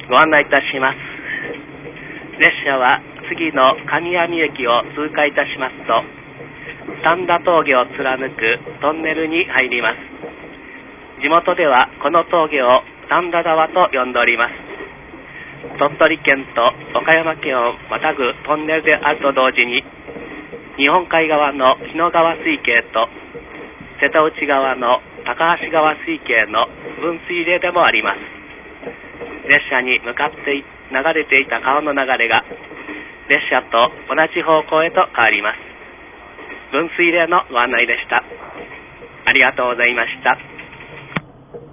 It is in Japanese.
ご案内いたします。列車は次の神網駅を通過いたしますと、三田峠を貫くトンネルに入ります。地元ではこの峠を三田沢と呼んでおります。鳥取県と岡山県をまたぐトンネルであると同時に、日本海側の日野川水系と瀬戸内側の高橋川水系の分水嶺でもあります。列車に向かって流れていた川の流れが列車と同じ方向へと変わります。分水嶺のご案内でした。ありがとうございました。